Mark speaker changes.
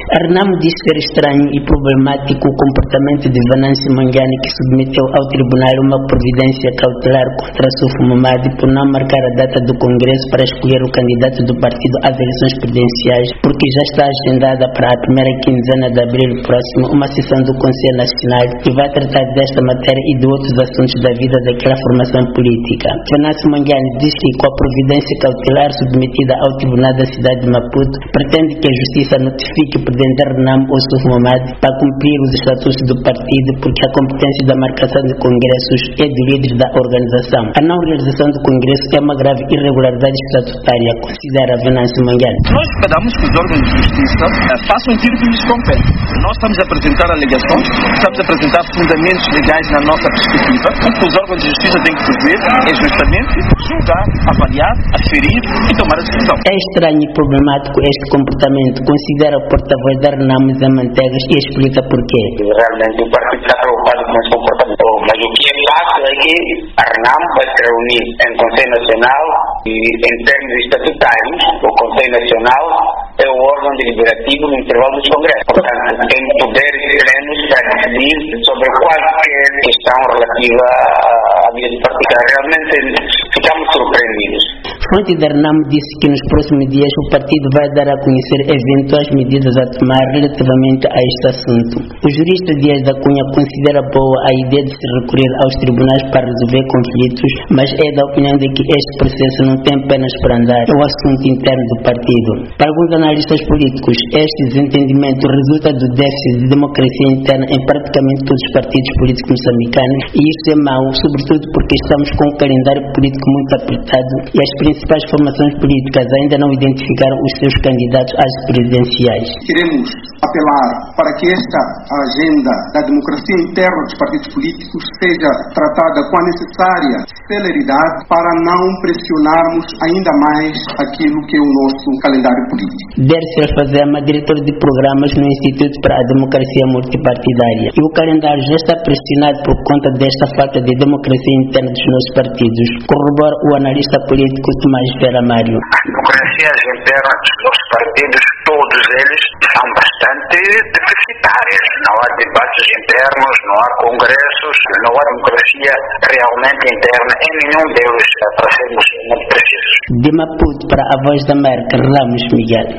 Speaker 1: A Renamo diz ser estranho e problemático o comportamento de Venâncio Mangani, que submeteu ao tribunal uma providência cautelar contra Sufo Mamadi por não marcar a data do Congresso para escolher o candidato do partido às eleições presidenciais, porque já está agendada para a primeira quinzena de abril próximo uma sessão do Conselho Nacional que vai tratar desta matéria e de outros assuntos da vida daquela formação política. Venâncio Mangani diz que com a providência cautelar submetida ao Tribunal da cidade de Maputo, pretende que a Justiça notifique o presidente Renamo ou Sufo Mamadi para cumprir os estatutos do partido, porque a competência da marcação de congressos é do líder da organização. A não realização do congresso é uma grave irregularidade estatutária, considera Venâncio Mangani.
Speaker 2: Nós esperamos que os órgãos de justiça façam aquilo que lhes compete. Nós estamos a apresentar alegações, estamos a apresentar fundamentos legais na nossa perspectiva. O que os órgãos de justiça têm que fazer é justamente julgar, avaliar, aferir e tomar a decisão.
Speaker 1: É estranho e problemático este comportamento, considera o porta-voz da Renamo Zé Mantegas e explica porquê.
Speaker 3: Realmente o partido está preocupado com esse comportamento, mas o que é fácil é que a Renamo vai se reunir em Conselho Nacional e em termos estatutários, o Conselho Nacional é o órgão deliberativo no intervalo dos congressos. Portanto, tem poderes plenos para decidir sobre qualquer questão relativa à vida do partido. Realmente ficamos surpreendidos.
Speaker 1: Fonte da Renamo disse que nos próximos dias o partido vai dar a conhecer eventuais medidas a tomar relativamente a este assunto. O jurista Dias da Cunha considera boa a ideia de se recorrer aos tribunais para resolver conflitos, mas é da opinião de que este processo não tem penas para andar, é o assunto interno do partido. Para alguns analistas políticos, este desentendimento resulta do déficit de democracia interna em praticamente todos os partidos políticos moçambicanos, e isso é mau, sobretudo porque estamos com um calendário político muito apertado e as principais formações políticas ainda não identificaram os seus candidatos às presidenciais.
Speaker 4: Queremos apelar para que esta agenda da democracia interna dos partidos políticos seja tratada com a necessária celeridade para não pressionarmos ainda mais aquilo que é o nosso calendário político.
Speaker 1: Dercy Alfazema, diretor de programas no Instituto para a Democracia Multipartidária. E o calendário já está pressionado por conta desta falta de democracia interna dos nossos partidos, corrobora o analista político Tomás Vera Mário.
Speaker 3: As democracias internas dos nossos partidos, todos eles, são bastante deficitárias. Não há debates internos, não há congressos, não há democracia realmente interna em nenhum deles, para sermos muito precisos.
Speaker 1: De Maputo para a Voz da América, Ramos Miguel.